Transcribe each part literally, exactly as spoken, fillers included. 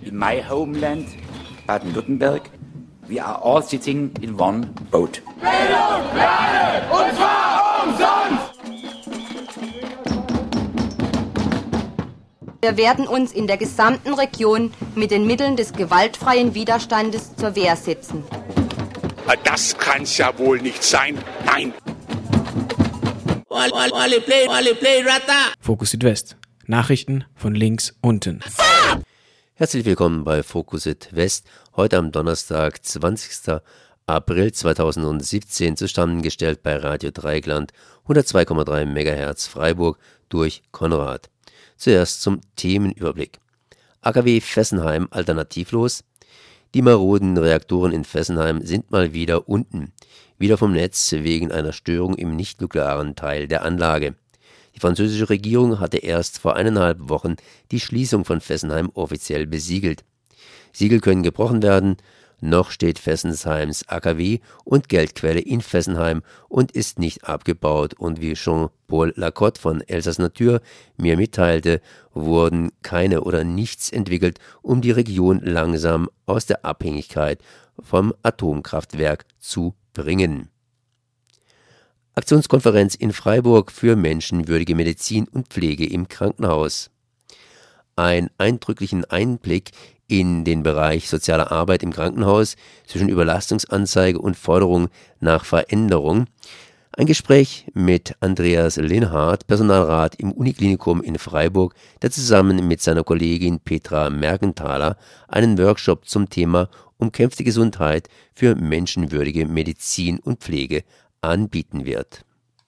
in my homeland, Baden-Württemberg, we are all sitting in one boat. Bildung für alle, und zwar umsonst! Wir werden uns in der gesamten Region mit den Mitteln des gewaltfreien Widerstandes zur Wehr setzen. Das kann's ja wohl nicht sein. Nein! Fokus Südwest. Nachrichten von links unten. Herzlich willkommen bei Fokus Südwest. Heute am Donnerstag, zwanzigsten April zweitausendsiebzehn, zusammengestellt bei Radio Dreieckland, hundertzwei Komma drei Megahertz Freiburg durch Konrad. Zuerst zum Themenüberblick. A K W Fessenheim alternativlos. Die maroden Reaktoren in Fessenheim sind mal wieder unten. Wieder vom Netz wegen einer Störung im nicht-nuklearen Teil der Anlage. Die französische Regierung hatte erst vor eineinhalb Wochen die Schließung von Fessenheim offiziell besiegelt. Siegel können gebrochen werden. Noch steht Fessenheims A K W und Geldquelle in Fessenheim und ist nicht abgebaut. Und wie Jean-Paul Lacotte von Elsass Natur mir mitteilte, wurden keine oder nichts entwickelt, um die Region langsam aus der Abhängigkeit vom Atomkraftwerk zu bringen. Aktionskonferenz in Freiburg für menschenwürdige Medizin und Pflege im Krankenhaus. Einen eindrücklichen Einblick in den Bereich soziale Arbeit im Krankenhaus zwischen Überlastungsanzeige und Forderung nach Veränderung. Ein Gespräch mit Andreas Linhardt, Personalrat im Uniklinikum in Freiburg, der zusammen mit seiner Kollegin Petra Mergenthaler einen Workshop zum Thema umkämpfte Gesundheit für menschenwürdige Medizin und Pflege anbieten wird.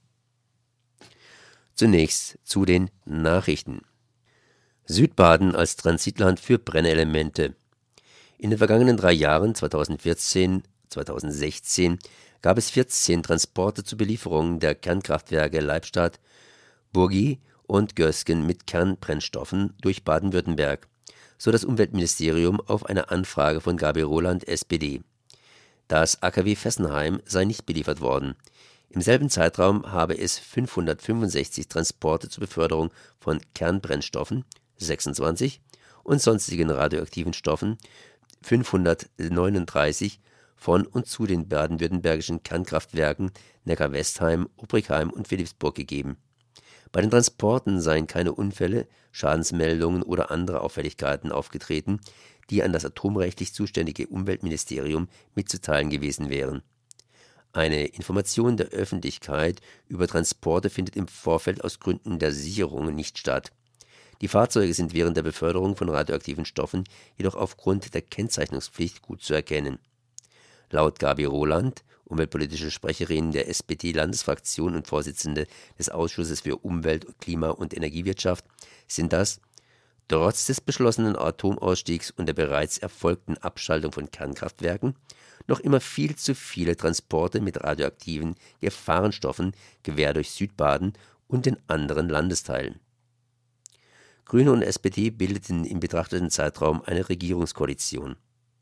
Zunächst zu den Nachrichten. Südbaden als Transitland für Brennelemente. In den vergangenen drei Jahren, zweitausendvierzehn, zweitausendsechzehn, gab es vierzehn Transporte zur Belieferung der Kernkraftwerke Leibstadt, Burgi und Gösgen mit Kernbrennstoffen durch Baden-Württemberg, so das Umweltministerium auf eine Anfrage von Gabi Roland, S P D. Das A K W Fessenheim sei nicht beliefert worden. Im selben Zeitraum habe es fünfhundertfünfundsechzig Transporte zur Beförderung von Kernbrennstoffen, sechsundzwanzig, und sonstigen radioaktiven Stoffen, fünfhundertneununddreißig, von und zu den baden-württembergischen Kernkraftwerken Neckar-Westheim, Obrigheim und Philippsburg gegeben. Bei den Transporten seien keine Unfälle, Schadensmeldungen oder andere Auffälligkeiten aufgetreten, die an das atomrechtlich zuständige Umweltministerium mitzuteilen gewesen wären. Eine Information der Öffentlichkeit über Transporte findet im Vorfeld aus Gründen der Sicherung nicht statt. Die Fahrzeuge sind während der Beförderung von radioaktiven Stoffen jedoch aufgrund der Kennzeichnungspflicht gut zu erkennen. Laut Gabi Roland, umweltpolitische Sprecherin der S P D-Landesfraktion und Vorsitzende des Ausschusses für Umwelt, Klima und Energiewirtschaft, sind das trotz des beschlossenen Atomausstiegs und der bereits erfolgten Abschaltung von Kernkraftwerken noch immer viel zu viele Transporte mit radioaktiven Gefahrenstoffen quer durch Südbaden und den anderen Landesteilen. Grüne und S P D bildeten im betrachteten Zeitraum eine Regierungskoalition.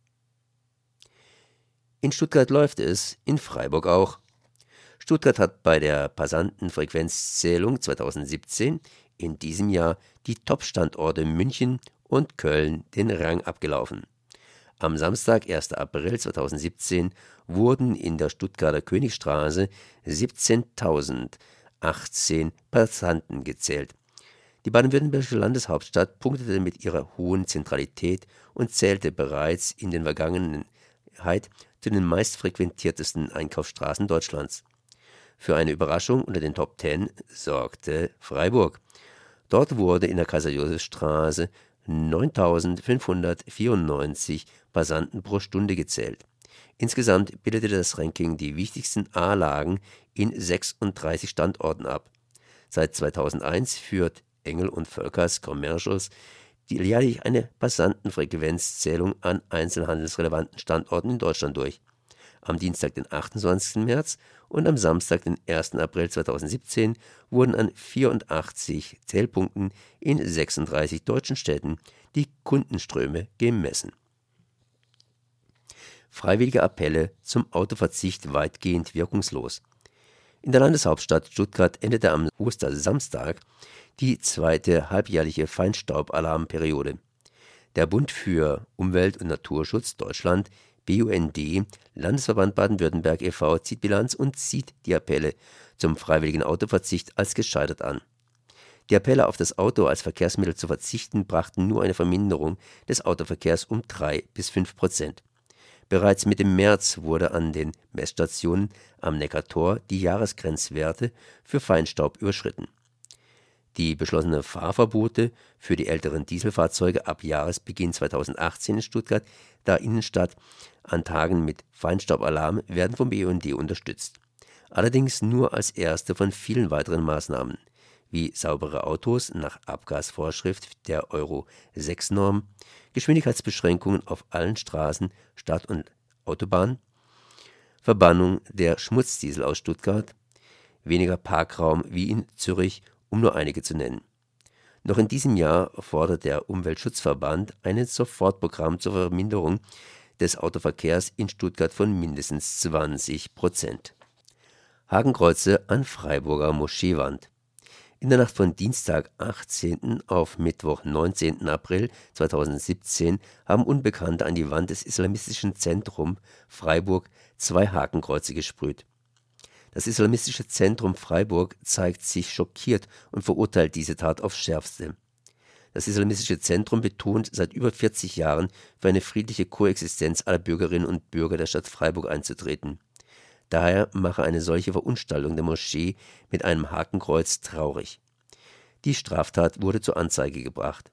In Stuttgart läuft es, in Freiburg auch. Stuttgart hat bei der Passantenfrequenzzählung zweitausendsiebzehn in diesem Jahr die Top-Standorte München und Köln den Rang abgelaufen. Am Samstag, ersten April zweitausendsiebzehn, wurden in der Stuttgarter Königstraße siebzehntausendachtzehn Passanten gezählt. Die baden-württembergische Landeshauptstadt punktete mit ihrer hohen Zentralität und zählte bereits in der Vergangenheit zu den meistfrequentiertesten Einkaufsstraßen Deutschlands. Für eine Überraschung unter den Top Ten sorgte Freiburg. Dort wurde in der Kaiser-Josef-Straße neuntausendfünfhundertvierundneunzig Passanten pro Stunde gezählt. Insgesamt bildete das Ranking die wichtigsten A-Lagen in sechsunddreißig Standorten ab. Seit zweitausendeins führt Engel und Völkers Commercials jährlich eine Passantenfrequenzzählung an einzelhandelsrelevanten Standorten in Deutschland durch. Am Dienstag, den achtundzwanzigsten März und am Samstag, den ersten April zweitausendsiebzehn, wurden an vierundachtzig Zählpunkten in sechsunddreißig deutschen Städten die Kundenströme gemessen. Freiwillige Appelle zum Autoverzicht weitgehend wirkungslos. In der Landeshauptstadt Stuttgart endete am Ostersamstag die zweite halbjährliche Feinstaubalarmperiode. Der Bund für Umwelt- und Naturschutz Deutschland, B U N D, Landesverband Baden-Württemberg e V, zieht Bilanz und sieht die Appelle zum freiwilligen Autoverzicht als gescheitert an. Die Appelle auf das Auto als Verkehrsmittel zu verzichten brachten nur eine Verminderung des Autoverkehrs um drei bis fünf Prozent. Bereits Mitte März wurde an den Messstationen am Neckartor die Jahresgrenzwerte für Feinstaub überschritten. Die beschlossenen Fahrverbote für die älteren Dieselfahrzeuge ab Jahresbeginn zweitausendachtzehn in Stuttgart, da Innenstadt, an Tagen mit Feinstaubalarm werden vom B U N D unterstützt. Allerdings nur als erste von vielen weiteren Maßnahmen, wie saubere Autos nach Abgasvorschrift der Euro sechs Norm, Geschwindigkeitsbeschränkungen auf allen Straßen, Stadt- und Autobahnen, Verbannung der Schmutzdiesel aus Stuttgart, weniger Parkraum wie in Zürich, um nur einige zu nennen. Noch in diesem Jahr fordert der Umweltschutzverband ein Sofortprogramm zur Verminderung des Autoverkehrs in Stuttgart von mindestens zwanzig Prozent. Hakenkreuze an Freiburger Moscheewand. In der Nacht von Dienstag, achtzehnten auf Mittwoch, neunzehnten April zweitausendsiebzehn haben Unbekannte an die Wand des islamistischen Zentrums Freiburg zwei Hakenkreuze gesprüht. Das islamistische Zentrum Freiburg zeigt sich schockiert und verurteilt diese Tat aufs Schärfste. Das islamistische Zentrum betont, seit über vierzig Jahren für eine friedliche Koexistenz aller Bürgerinnen und Bürger der Stadt Freiburg einzutreten. Daher mache eine solche Verunstaltung der Moschee mit einem Hakenkreuz traurig. Die Straftat wurde zur Anzeige gebracht.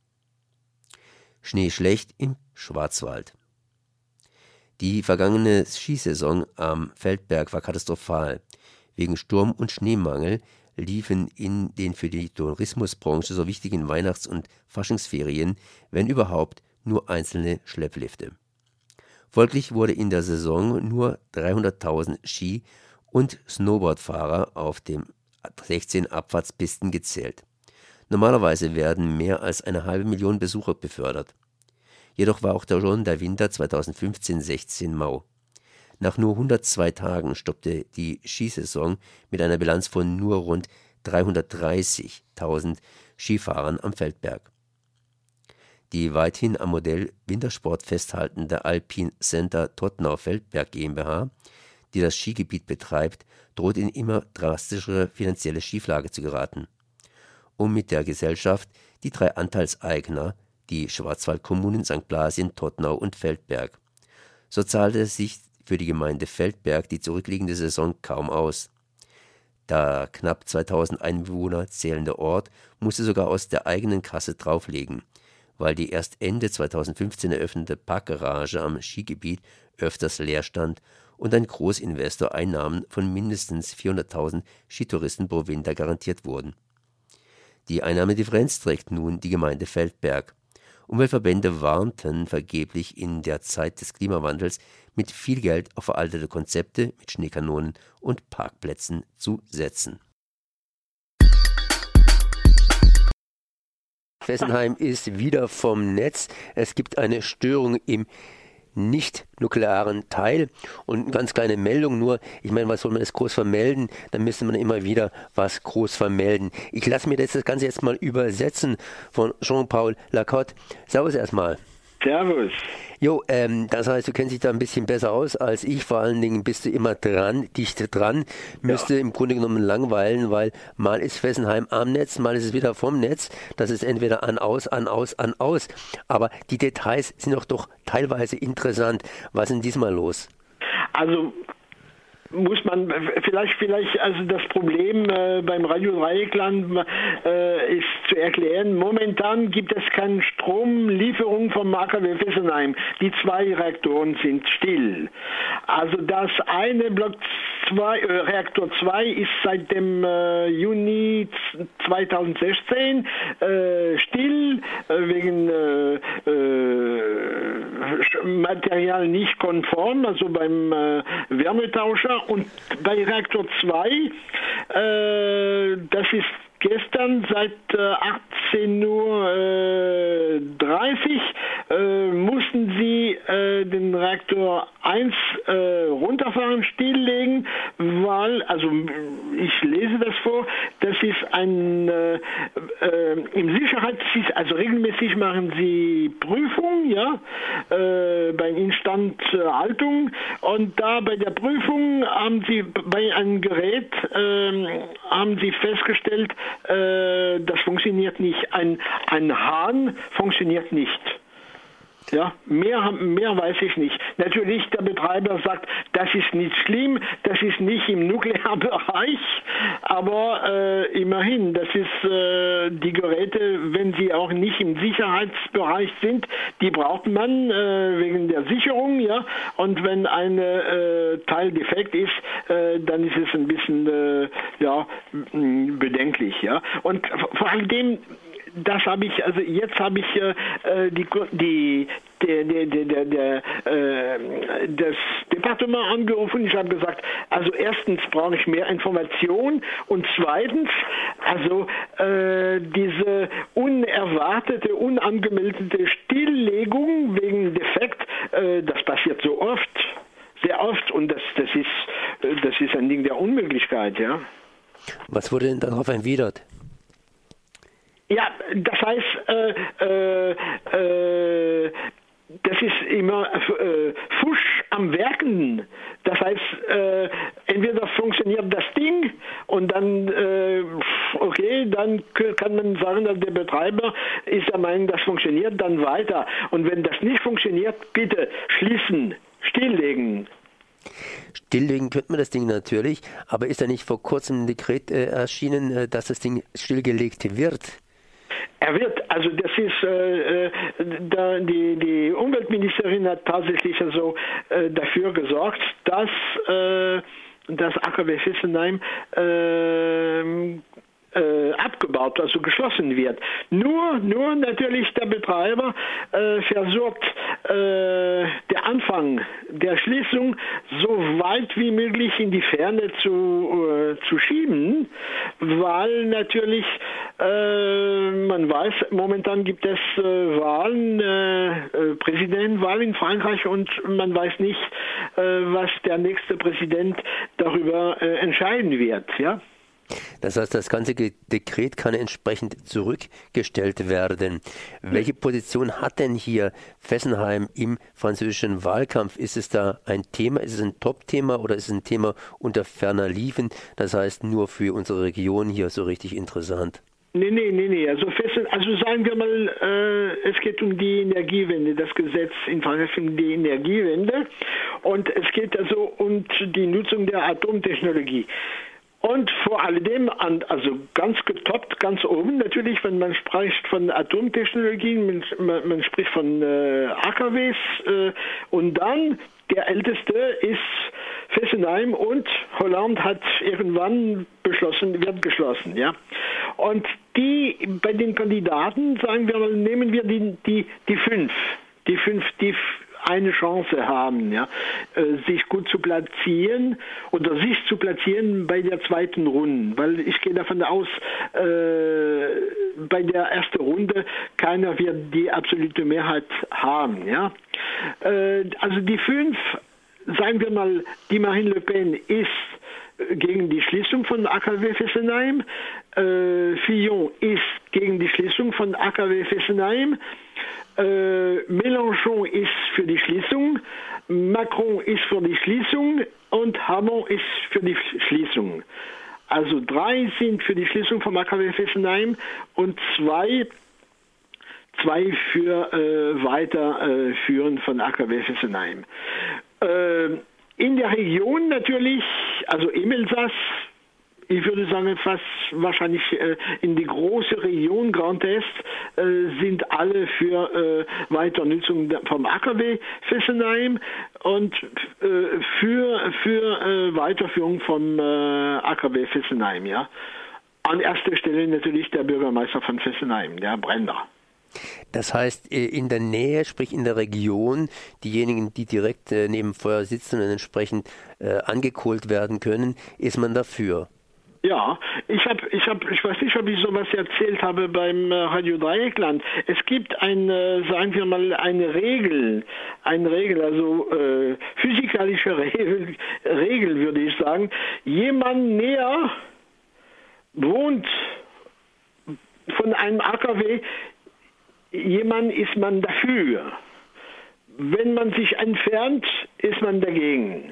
Schnee schlecht im Schwarzwald. Die vergangene Skisaison am Feldberg war katastrophal. Wegen Sturm- und Schneemangel liefen in den für die Tourismusbranche so wichtigen Weihnachts- und Faschingsferien, wenn überhaupt, nur einzelne Schlepplifte. Folglich wurde in der Saison nur dreihunderttausend Ski- und Snowboardfahrer auf den sechzehn Abfahrtspisten gezählt. Normalerweise werden mehr als eine halbe Million Besucher befördert. Jedoch war auch der schon der Winter zweitausendfünfzehn sechzehn mau. Nach nur hundertzwei Tagen stoppte die Skisaison mit einer Bilanz von nur rund dreihundertdreißigtausend Skifahrern am Feldberg. Die weithin am Modell Wintersport festhaltende Alpine Center Todtnau-Feldberg GmbH, die das Skigebiet betreibt, droht in immer drastischere finanzielle Schieflage zu geraten. Um mit der Gesellschaft die drei Anteilseigner, die Schwarzwaldkommunen Sankt Blasien, Todtnau und Feldberg. So zahlte es sich für die Gemeinde Feldberg die zurückliegende Saison kaum aus. Der knapp zweitausend Einwohner zählende Ort musste sogar aus der eigenen Kasse drauflegen, weil die erst Ende zweitausendfünfzehn eröffnete Parkgarage am Skigebiet öfters leer stand und ein Großinvestor Einnahmen von mindestens vierhunderttausend Skitouristen pro Winter garantiert wurden. Die Einnahmedifferenz trägt nun die Gemeinde Feldberg. Umweltverbände warnten vergeblich, in der Zeit des Klimawandels mit viel Geld auf veraltete Konzepte mit Schneekanonen und Parkplätzen zu setzen. Fessenheim ist wieder vom Netz. Es gibt eine Störung im nicht-nuklearen Teil und eine ganz kleine Meldung nur. Ich meine, was soll man das groß vermelden? Dann müsste man immer wieder was groß vermelden. Ich lasse mir das Ganze jetzt mal übersetzen von Jean-Paul Lacotte. Servus erstmal. Servus. Jo, ähm, das heißt, du kennst dich da ein bisschen besser aus als ich. Vor allen Dingen bist du immer dran, dicht dran. Müsste ja im Grunde genommen langweilen, weil mal ist Fessenheim am Netz, mal ist es wieder vom Netz. Das ist entweder an, aus, an, aus, an, aus. Aber die Details sind doch doch teilweise interessant. Was ist denn diesmal los? Also muss man vielleicht, vielleicht also das Problem äh, beim Radio Dreieckland äh, ist zu erklären. Momentan gibt es keine Stromlieferung vom A K W Fessenheim. Die zwei Reaktoren sind still. Also das eine Block zwei, äh, Reaktor zwei ist seit dem äh, Juni zweitausendsechzehn äh, still äh, wegen äh, äh, Material nicht konform, also beim äh, Wärmetauscher. Und bei Reaktor zwei, äh, das ist gestern seit äh, achtzehn Uhr dreißig, äh, mussten sie äh, den Reaktor eins äh, runterfahren, stilllegen, Auswahl, also ich lese das vor, das ist ein, äh, äh, im Sicherheitsdienst, also regelmäßig machen sie Prüfung, ja, äh, bei Instandhaltung, und da bei der Prüfung haben sie bei einem Gerät, äh, haben sie festgestellt, äh, das funktioniert nicht, ein, ein Hahn funktioniert nicht. Ja, mehr, mehr weiß ich nicht. Natürlich, der Betreiber sagt, das ist nicht schlimm, das ist nicht im Nuklearbereich, aber äh, immerhin, das ist äh, die Geräte, wenn sie auch nicht im Sicherheitsbereich sind, die braucht man äh, wegen der Sicherung, ja, und wenn ein äh, Teil defekt ist, äh, dann ist es ein bisschen äh, ja, bedenklich, ja. Und vor allem, das habe ich, also jetzt habe ich äh, die, die, der, der, der, der, äh, das Departement angerufen. Ich habe gesagt, also erstens brauche ich mehr Information und zweitens, also äh, diese unerwartete, unangemeldete Stilllegung wegen Defekt, äh, das passiert so oft, sehr oft, und das, das ist, das ist ein Ding der Unmöglichkeit, ja. Was wurde denn darauf erwidert? Ja, das heißt, äh, äh, äh, das ist immer äh, Fusch am Werken. Das heißt, äh, entweder funktioniert das Ding und dann, äh, okay, dann kann man sagen, dass der Betreiber ist der Meinung, das funktioniert, dann weiter. Und wenn das nicht funktioniert, bitte schließen, stilllegen. Stilllegen könnte man das Ding natürlich, aber ist da nicht vor kurzem ein Dekret äh, erschienen, äh, dass das Ding stillgelegt wird? Er wird, also das ist, äh, da die, die Umweltministerin hat tatsächlich also äh, dafür gesorgt, dass äh, das A K W Fessenheim äh, Äh, abgebaut, also geschlossen wird. Nur, nur natürlich der Betreiber äh, versucht, äh, der Anfang der Schließung so weit wie möglich in die Ferne zu, äh, zu schieben, weil natürlich äh, man weiß, momentan gibt es äh, Wahlen, äh, äh, Präsidentenwahl in Frankreich, und man weiß nicht, äh, was der nächste Präsident darüber äh, entscheiden wird, ja. Das heißt, das ganze Dekret kann entsprechend zurückgestellt werden. Welche Position hat denn hier Fessenheim im französischen Wahlkampf? Ist es da ein Thema, ist es ein Top-Thema oder ist es ein Thema unter ferner Liefen? Das heißt, nur für unsere Region hier so richtig interessant. Nee, nee, nee, nee. Also, fest, also sagen wir mal, äh, es geht um die Energiewende, das Gesetz in Frankreich um die Energiewende, und es geht also um die Nutzung der Atomtechnologie. Und vor allem, also ganz getoppt, ganz oben natürlich, wenn man spricht von Atomtechnologien, man, man spricht von äh, A K Ws, äh, und dann der älteste ist Fessenheim, und Hollande hat irgendwann beschlossen, wird geschlossen, ja. Und die, bei den Kandidaten, sagen wir mal, nehmen wir die, die, die fünf, die fünf, die eine Chance haben, ja, sich gut zu platzieren oder sich zu platzieren bei der zweiten Runde, weil ich gehe davon aus, äh, bei der ersten Runde keiner wird die absolute Mehrheit haben, ja. Äh, also die fünf, sagen wir mal, die Marine Le Pen ist gegen die Schließung von A K W Fessenheim, äh, Fillon ist gegen die Schließung von A K W Fessenheim, Äh, Mélenchon ist für die Schließung, Macron ist für die Schließung und Hamon ist für die Schließung. Also drei sind für die Schließung von A K W Fessenheim und zwei, zwei für äh, Weiterführen äh, von A K W Fessenheim. Äh, in der Region natürlich, also im Elsass, ich würde sagen, fast wahrscheinlich äh, in die große Region Grand Est äh, sind alle für äh, Weiternutzung vom A K W Fessenheim und äh, für, für äh, Weiterführung vom äh, A K W Fessenheim. Ja. An erster Stelle natürlich der Bürgermeister von Fessenheim, der Brenner. Das heißt, in der Nähe, sprich in der Region, diejenigen, die direkt neben Feuer sitzen und entsprechend angekohlt werden können, ist man dafür. Ja, ich habe, ich habe, ich weiß nicht, ob ich sowas erzählt habe beim Radio Dreieckland. Es gibt eine, sagen wir mal, eine Regel, eine Regel, also äh, physikalische Regel, Regel würde ich sagen. Jemand näher wohnt von einem A K W, jemand ist man dafür. Wenn man sich entfernt, ist man dagegen.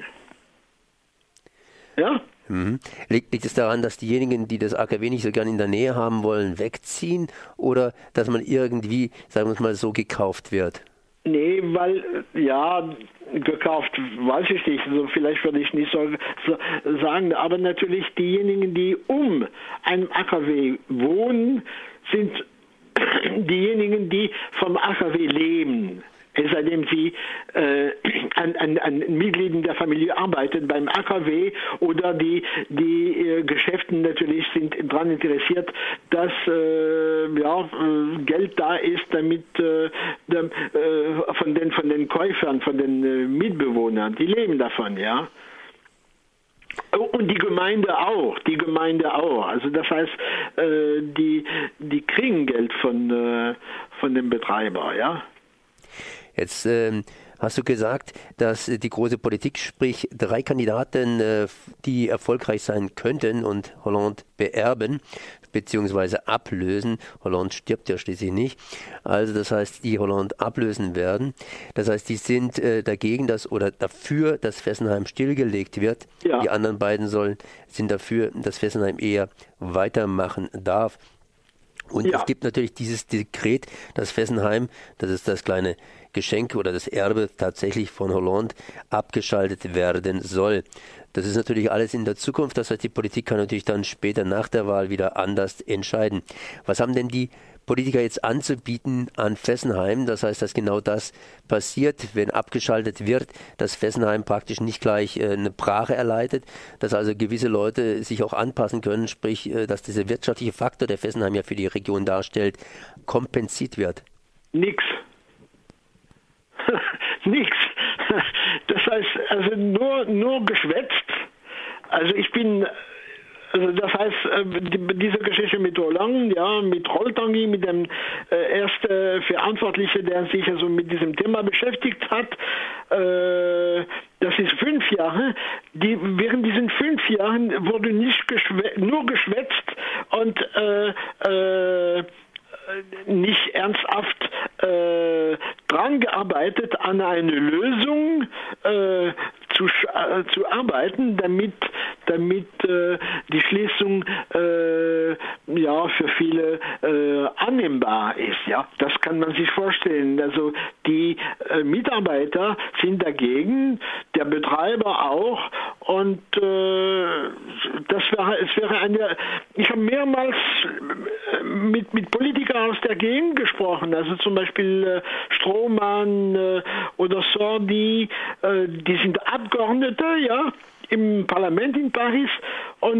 Ja? Mhm. Liegt, liegt es daran, dass diejenigen, die das A K W nicht so gern in der Nähe haben wollen, wegziehen oder dass man irgendwie, sagen wir es mal, so gekauft wird? Nee, weil, ja, gekauft, weiß ich nicht, so vielleicht würde ich nicht so, so sagen, aber natürlich diejenigen, die um einen A K W wohnen, sind diejenigen, die vom A K W leben. Es sei denn, sie äh, an, an, an Mitgliedern der Familie arbeiten beim A K W oder die, die äh, Geschäften natürlich sind daran interessiert, dass äh, ja, äh, Geld da ist, damit äh, dem, äh, von, den, von den Käufern, von den äh, Mitbewohnern, die leben davon, ja. Und die Gemeinde auch, die Gemeinde auch. Also das heißt, äh, die, die kriegen Geld von, äh, von dem Betreiber, ja. Jetzt ähm, hast du gesagt, dass die große Politik, sprich drei Kandidaten, äh, die erfolgreich sein könnten und Hollande beerben bzw. ablösen. Hollande stirbt ja schließlich nicht. Also das heißt, die Hollande ablösen werden. Das heißt, die sind äh, dagegen, dass oder dafür, dass Fessenheim stillgelegt wird. Ja. Die anderen beiden sollen sind dafür, dass Fessenheim eher weitermachen darf. Und ja. Es gibt natürlich dieses Dekret, dass Fessenheim, das ist das kleine Geschenk oder das Erbe tatsächlich von Hollande, abgeschaltet werden soll. Das ist natürlich alles in der Zukunft, das heißt, die Politik kann natürlich dann später nach der Wahl wieder anders entscheiden. Was haben denn die Politiker jetzt anzubieten an Fessenheim? Das heißt, dass genau das passiert, wenn abgeschaltet wird, dass Fessenheim praktisch nicht gleich äh, eine Brache erleidet, dass also gewisse Leute sich auch anpassen können, sprich, äh, dass dieser wirtschaftliche Faktor, der Fessenheim ja für die Region darstellt, kompensiert wird. Nix. Nix. Das heißt, also nur, nur geschwätzt. Also ich bin... Also das heißt, die, diese Geschichte mit Hollande, ja, mit Roltanguy, mit dem äh, ersten Verantwortlichen, der sich also mit diesem Thema beschäftigt hat, äh, das ist fünf Jahre. Die, während diesen fünf Jahren wurde nicht geschwä nur geschwätzt und äh, äh, nicht ernsthaft äh, dran gearbeitet, an eine Lösung äh, zu, äh, zu arbeiten, damit, damit äh, die Schließung äh, ja, für viele äh, annehmbar ist. Ja? Das kann man sich vorstellen. Also die äh, Mitarbeiter sind dagegen, der Betreiber auch, und äh, das wäre, es wäre eine, ich habe mehrmals mit, mit Politikern aus der Gegend gesprochen, also zum Beispiel äh, Strohmann äh, oder Sordi, äh, die sind Abgeordnete, ja, im Parlament in Paris, und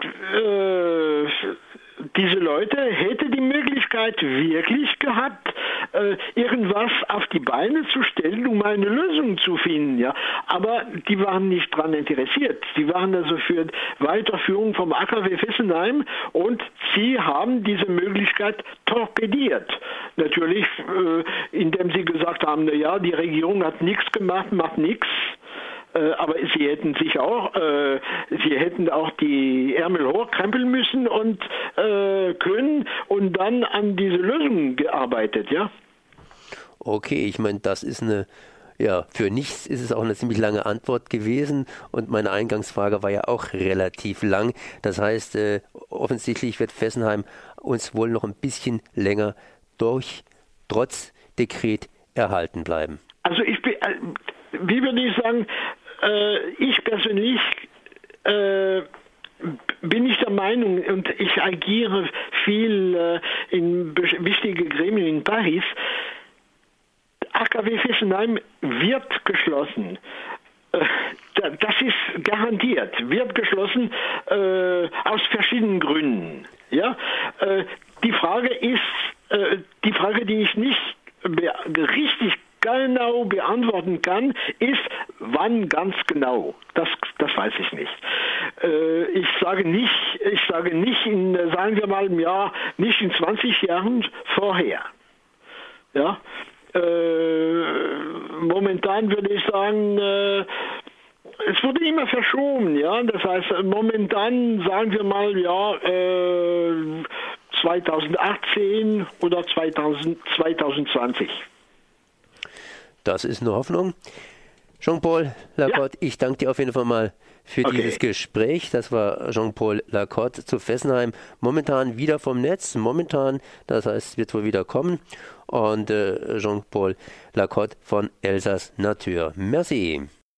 äh, diese Leute hätten die Möglichkeit wirklich gehabt, äh, irgendwas auf die Beine zu stellen, um eine Lösung zu finden. Ja. Aber die waren nicht daran interessiert. Sie waren also für Weiterführung vom A K W Fessenheim, und sie haben diese Möglichkeit torpediert. Natürlich, äh, indem sie gesagt haben, na ja, die Regierung hat nichts gemacht, macht nichts. Aber sie hätten sich auch, äh, sie hätten auch die Ärmel hochkrempeln müssen und äh, können und dann an diese Lösung gearbeitet, ja. Okay, ich meine, das ist eine, ja, für nichts ist es auch eine ziemlich lange Antwort gewesen, und meine Eingangsfrage war ja auch relativ lang. Das heißt, äh, offensichtlich wird Fessenheim uns wohl noch ein bisschen länger durch, trotz Dekret, erhalten bleiben. Also ich bin, äh, wie würde ich sagen, ich persönlich äh, bin ich der Meinung, und ich agiere viel äh, in wichtigen Gremien in Paris, A K W Fessenheim wird geschlossen. Äh, das ist garantiert, wird geschlossen äh, aus verschiedenen Gründen. Ja? Äh, die Frage ist, äh, die Frage, die ich nicht richtig genau beantworten kann, ist, wann ganz genau. Das, das weiß ich nicht. Äh, ich sage nicht, ich sage nicht in, sagen wir mal im Jahr, nicht in zwanzig Jahren vorher. Ja. Äh, momentan würde ich sagen, äh, es wurde immer verschoben, ja. Das heißt, momentan sagen wir mal, ja, äh, zweitausendachtzehn oder zweitausend, zweitausendzwanzig. Das ist eine Hoffnung. Jean-Paul Lacotte, ja. Ich danke dir auf jeden Fall mal für okay. dieses Gespräch. Das war Jean-Paul Lacotte zu Fessenheim. Momentan wieder vom Netz. Momentan, das heißt, wird wohl wieder kommen. Und äh, Jean-Paul Lacotte von Elsass Natur. Merci.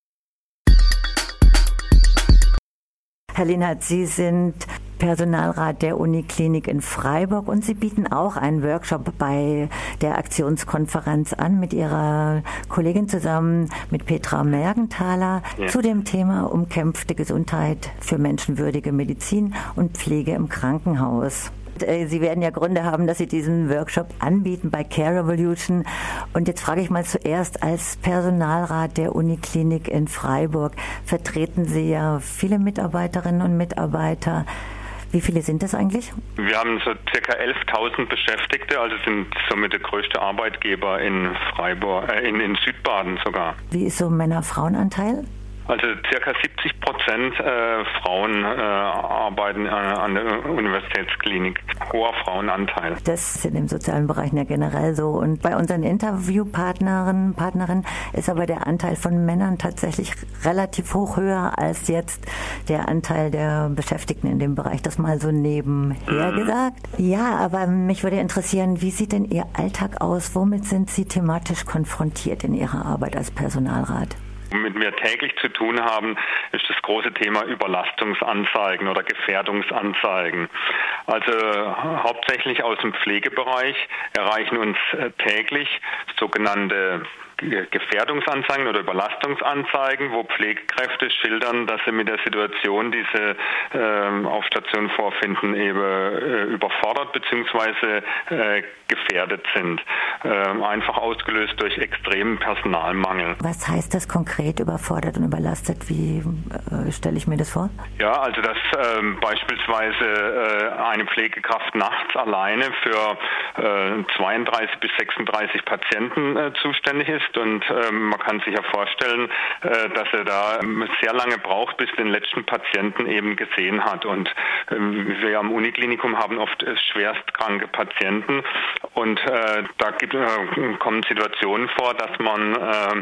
Herr Lienhardt, Sie sind Personalrat der Uniklinik in Freiburg und Sie bieten auch einen Workshop bei der Aktionskonferenz an mit Ihrer Kollegin zusammen, mit Petra Mergenthaler, ja. zu dem Thema umkämpfte Gesundheit für menschenwürdige Medizin und Pflege im Krankenhaus. Sie werden ja Gründe haben, dass Sie diesen Workshop anbieten bei Care Revolution. Und jetzt frage ich mal zuerst, als Personalrat der Uniklinik in Freiburg vertreten Sie ja viele Mitarbeiterinnen und Mitarbeiter. Wie viele sind das eigentlich? Wir haben so circa elftausend Beschäftigte, also sind somit der größte Arbeitgeber in Freiburg, äh, in, in Südbaden sogar. Wie ist so Männer-Frauen-Anteil? Also circa siebzig Prozent äh, Frauen äh, arbeiten äh, an der Universitätsklinik. Hoher Frauenanteil. Das ist in dem sozialen Bereich ja generell so. Und bei unseren Interviewpartnerinnen Partnerinnen ist aber der Anteil von Männern tatsächlich relativ hoch, höher als jetzt der Anteil der Beschäftigten in dem Bereich. Das mal so nebenher mhm. gesagt. Ja, aber mich würde interessieren, wie sieht denn Ihr Alltag aus? Womit sind Sie thematisch konfrontiert in Ihrer Arbeit als Personalrat? Womit wir täglich zu tun haben, ist das große Thema Überlastungsanzeigen oder Gefährdungsanzeigen. Also hauptsächlich aus dem Pflegebereich erreichen uns täglich sogenannte Gefährdungsanzeigen oder Überlastungsanzeigen, wo Pflegekräfte schildern, dass sie mit der Situation, die sie äh, auf Station vorfinden, eben äh, überfordert bzw. Äh, gefährdet sind. Äh, einfach ausgelöst durch extremen Personalmangel. Was heißt das konkret, überfordert und überlastet? Wie äh, stelle ich mir das vor? Ja, also dass äh, beispielsweise äh, eine Pflegekraft nachts alleine für äh, zweiunddreißig bis sechsunddreißig Patienten äh, zuständig ist. Und äh, man kann sich ja vorstellen, äh, dass er da sehr lange braucht, bis den letzten Patienten eben gesehen hat. Und äh, wir am Uniklinikum haben oft äh, schwerstkranke Patienten. Und äh, da gibt, äh, kommen Situationen vor, dass man äh,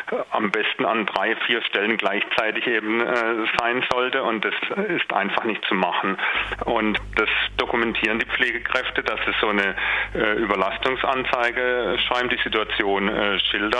am besten an drei, vier Stellen gleichzeitig eben äh, sein sollte. Und das ist einfach nicht zu machen. Und das dokumentieren die Pflegekräfte, dass sie so eine äh, Überlastungsanzeige schreiben, die Situation äh, schildern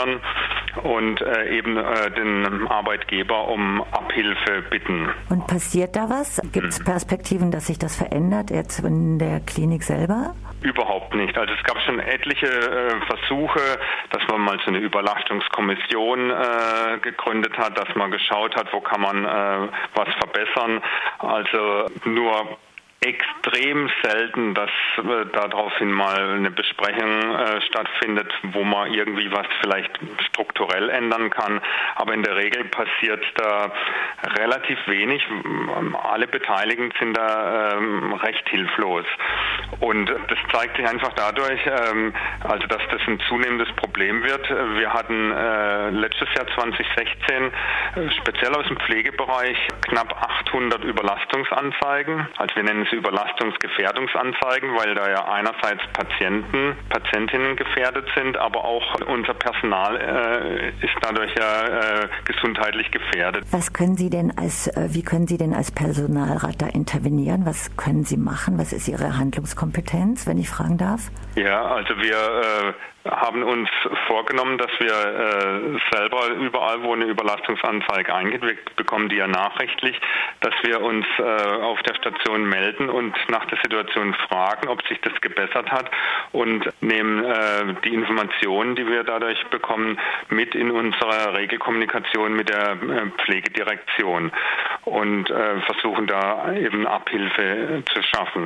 und äh, eben äh, den Arbeitgeber um Abhilfe bitten. Und passiert da was? Gibt es Perspektiven, dass sich das verändert jetzt in der Klinik selber? Überhaupt nicht. Also es gab schon etliche äh, Versuche, dass man mal so eine Überlastungskommission äh, gegründet hat, dass man geschaut hat, wo kann man äh, was verbessern. Also nur extrem selten, dass äh, daraufhin mal eine Besprechung äh, stattfindet, wo man irgendwie was vielleicht strukturell ändern kann. Aber in der Regel passiert da relativ wenig. Alle Beteiligten sind da ähm, recht hilflos. Und das zeigt sich einfach dadurch, ähm, also dass das ein zunehmendes Problem wird. Wir hatten äh, letztes Jahr zwanzig sechzehn äh, speziell aus dem Pflegebereich knapp achthundert Überlastungsanzeigen. Also wir nennen es Überlastungsgefährdungsanzeigen, weil da ja einerseits Patienten, Patientinnen gefährdet sind, aber auch unser Personal äh, ist dadurch ja äh, gesundheitlich gefährdet. Was können Sie denn als, äh, wie können Sie denn als Personalrat da intervenieren? Was können Sie machen? Was ist Ihre Handlungskompetenz, wenn ich fragen darf? Ja, also wir äh, haben uns vorgenommen, dass wir äh, selber überall, wo eine Überlastungsanzeige eingeht, wir bekommen die ja nachrichtlich, dass wir uns äh, auf der Station melden und nach der Situation fragen, ob sich das gebessert hat und nehmen äh, die Informationen, die wir dadurch bekommen, mit in unsere Regelkommunikation mit der äh, Pflegedirektion und äh, versuchen da eben Abhilfe zu schaffen.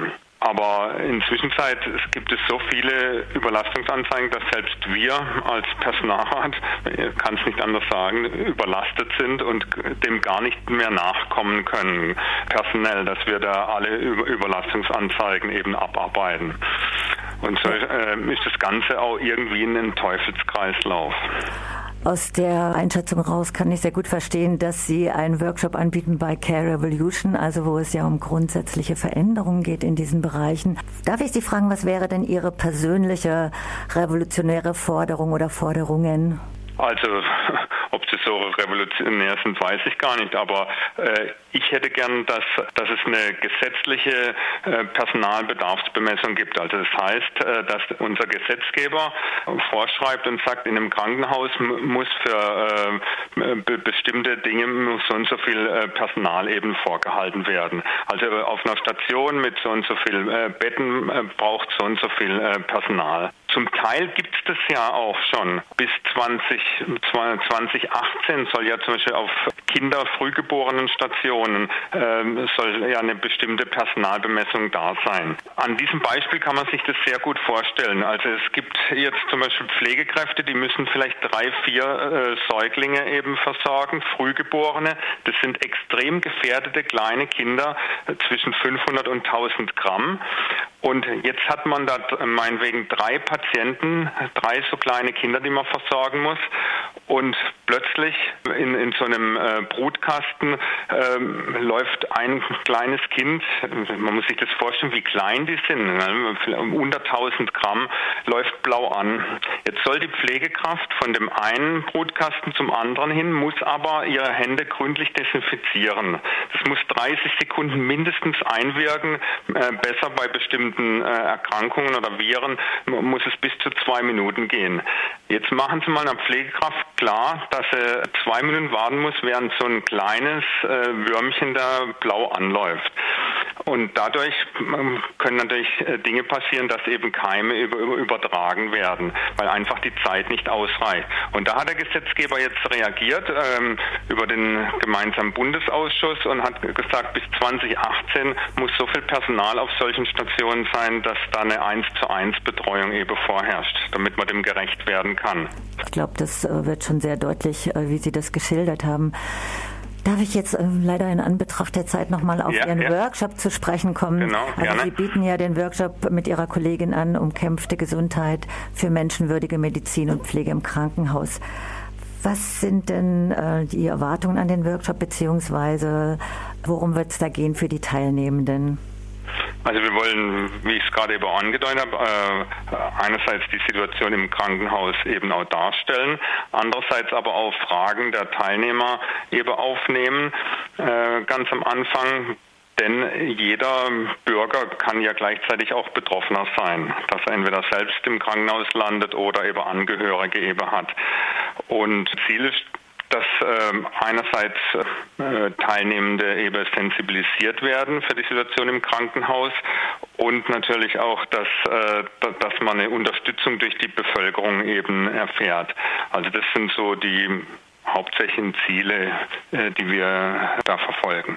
Aber inzwischen gibt es so viele Überlastungsanzeigen, dass selbst wir als Personalrat, ich kann es nicht anders sagen, überlastet sind und dem gar nicht mehr nachkommen können, personell, dass wir da alle Überlastungsanzeigen eben abarbeiten. Und so äh, ist das Ganze auch irgendwie in einem Teufelskreislauf. Aus der Einschätzung raus kann ich sehr gut verstehen, dass Sie einen Workshop anbieten bei Care Revolution, also wo es ja um grundsätzliche Veränderungen geht in diesen Bereichen. Darf ich Sie fragen, was wäre denn Ihre persönliche revolutionäre Forderung oder Forderungen? Also, ob sie so revolutionär sind, weiß ich gar nicht, aber äh, ich hätte gern, dass, dass es eine gesetzliche äh, Personalbedarfsbemessung gibt. Also das heißt, äh, dass unser Gesetzgeber vorschreibt und sagt, in einem Krankenhaus m- muss für äh, be- bestimmte Dinge muss so und so viel äh, Personal eben vorgehalten werden. Also auf einer Station mit so und so viel äh, Betten äh, braucht so und so viel äh, Personal. Zum Teil gibt es das ja auch schon. Bis zwanzig achtzehn soll ja zum Beispiel auf Kinder-Frühgeborenen-Stationen äh, soll ja eine bestimmte Personalbemessung da sein. An diesem Beispiel kann man sich das sehr gut vorstellen. Also es gibt jetzt zum Beispiel Pflegekräfte, die müssen vielleicht drei, vier äh, Säuglinge eben versorgen, Frühgeborene. Das sind extrem gefährdete kleine Kinder äh, zwischen fünfhundert und tausend Gramm. Und jetzt hat man da meinetwegen drei Patienten, drei so kleine Kinder, die man versorgen muss. Und plötzlich in, in so einem äh, Brutkasten äh, läuft ein kleines Kind, man muss sich das vorstellen, wie klein die sind, ne? Unter tausend Gramm, läuft blau an. Jetzt soll die Pflegekraft von dem einen Brutkasten zum anderen hin, muss aber ihre Hände gründlich desinfizieren. Das muss dreißig Sekunden mindestens einwirken, äh, besser bei bestimmten äh, Erkrankungen oder Viren muss es bis zu zwei Minuten gehen. Jetzt machen Sie mal einer Pflegekraft klar, dass er zwei Minuten warten muss, während so ein kleines äh, Würmchen da blau anläuft. Und dadurch ähm, können natürlich äh, Dinge passieren, dass eben Keime über, über, übertragen werden, weil einfach die Zeit nicht ausreicht. Und da hat der Gesetzgeber jetzt reagiert ähm, über den gemeinsamen Bundesausschuss und hat gesagt, bis zwanzig achtzehn muss so viel Personal auf solchen Stationen sein, dass da eine eins zu eins Betreuung eben vorherrscht, damit man dem gerecht werden kann. Ich glaube, das äh, wird schon sehr deutlich, äh, wie Sie das geschildert haben. Darf ich jetzt äh, leider in Anbetracht der Zeit nochmal auf ja, Ihren ja. Workshop zu sprechen kommen? Genau, also gerne. Sie bieten ja den Workshop mit Ihrer Kollegin an, umkämpfte Gesundheit für menschenwürdige Medizin und Pflege im Krankenhaus. Was sind denn äh, die Erwartungen an den Workshop, beziehungsweise worum wird es da gehen für die Teilnehmenden? Also wir wollen, wie ich es gerade eben angedeutet habe, äh, einerseits die Situation im Krankenhaus eben auch darstellen, andererseits aber auch Fragen der Teilnehmer eben aufnehmen, äh, ganz am Anfang. Denn jeder Bürger kann ja gleichzeitig auch Betroffener sein, dass er entweder selbst im Krankenhaus landet oder eben Angehörige eben hat. Und Ziel ist, dass äh, einerseits äh, Teilnehmende eben sensibilisiert werden für die Situation im Krankenhaus und natürlich auch, dass, äh, dass man eine Unterstützung durch die Bevölkerung eben erfährt. Also das sind so die hauptsächlichen Ziele, äh, die wir da verfolgen.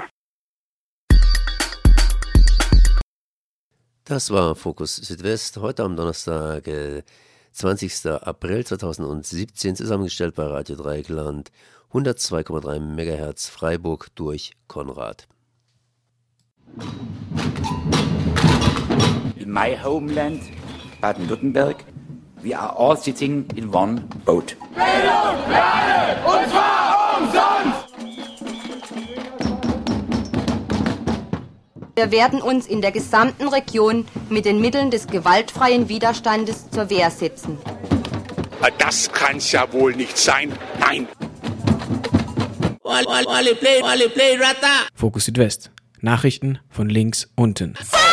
Das war Fokus Südwest, heute am Donnerstag, äh, zwanzigsten April zweitausendsiebzehn, zusammengestellt bei Radio Dreieckland, hundertzwei Komma drei Megahertz Freiburg durch Konrad. In my homeland, Baden-Württemberg, we are all sitting in one boat. Bildung für alle, und zwar umsonst! Wir werden uns in der gesamten Region mit den Mitteln des gewaltfreien Widerstandes zur Wehr setzen. Das kann's ja wohl nicht sein. Nein! Fokus Südwest. Nachrichten von links unten.